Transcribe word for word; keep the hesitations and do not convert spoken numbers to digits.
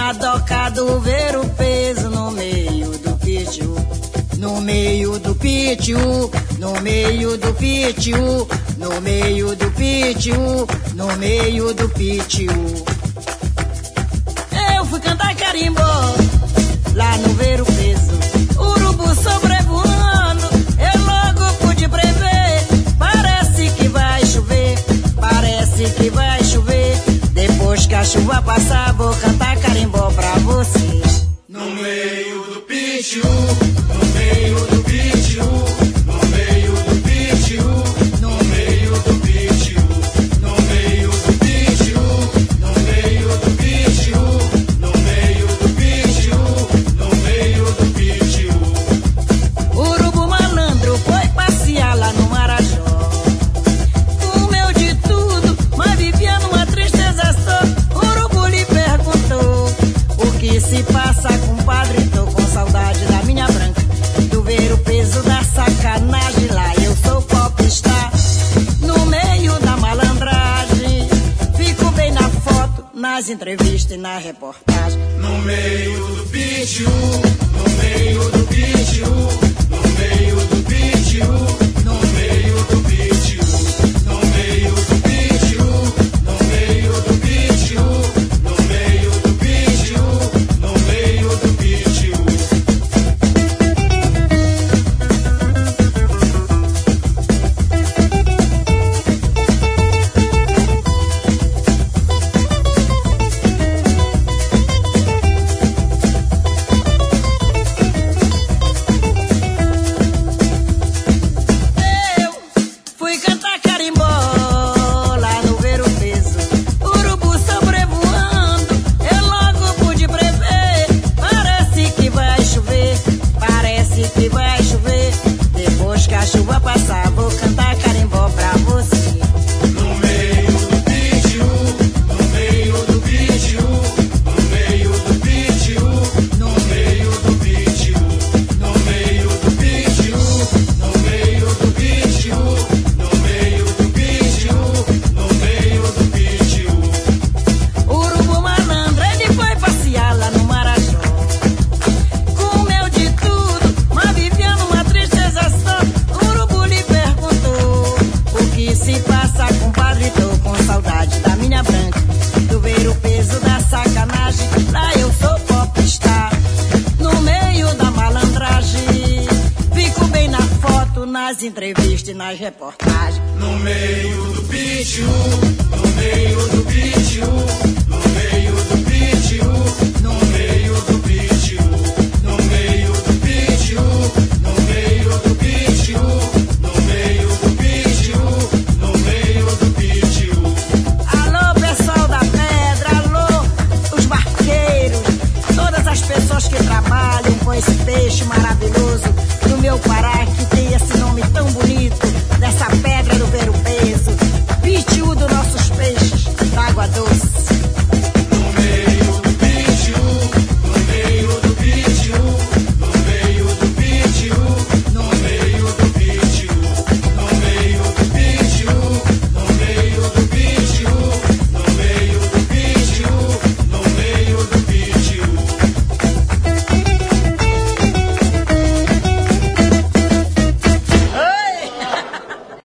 na doca do ver o peso no meio do pitiu, no meio do pitiu, no meio do pitiu, no meio do pitiu, no meio do pitiu. Eu fui cantar carimbó lá no ver o peso, urubu sobrevoando, eu logo pude prever. Parece que vai chover, parece que vai chover. Depois que a chuva passar, vou cantar carimbó pra você. No meio do pitiu, no meio do pitiu, no meio do pitiu, no meio do pitiu, no meio do pitiu, no meio do pitiu, no meio do pitiu, no meio do pitiu. Urubu malandro foi passear lá no Marajó, comeu de tudo, mas vivia numa tristeza só. Urubu lhe perguntou: o que se passa, compadre? Tô com saudade da minha branca, do ver o peso da sacanagem. Lá eu sou popstar, no meio da malandragem, fico bem na foto, nas entrevistas e na reportagem. No meio do pitiu, no meio do pitiu, no meio do pitiu, no meio do pitiu, no meio do pitiu, no meio do pitiu, no meio do pitiu, no meio do pitiu. Eu fui cantar carimbó lá no ver o peso, urubu sobrevoando, eu logo pude prever. Parece que vai chover, parece que vai chover. Depois que a chuva passar, vou cantar carimbó pra você. No meio do pitiu, no meio do pitiu, no meio do pitiu, no meio do pitiu, no meio do pitiu, no meio do pitiu, no meio do pitiu, no meio do pitiu. Urubu malandro, ele foi passear lá no Marajó, comeu de tudo, mas vivia numa tristeza só. Urubu lhe perguntou: o que se passa, compadre? Tô com saudade da minha branca, do ver o peso da sacanagem. Lá eu sou popstar, no meio da malandragem, fico bem na foto, nas entrevistas e nas reportagens. No meio do pitiu, no meio do pitiu, no meio do pitiu, no meio do pitiu, no meio do pitiu, no meio do pitiu, no meio do pitiu, no meio do pitiu. Alô, pessoal da pedra, alô, os barqueiros, todas as pessoas que trabalham com esse peixe maravilhoso.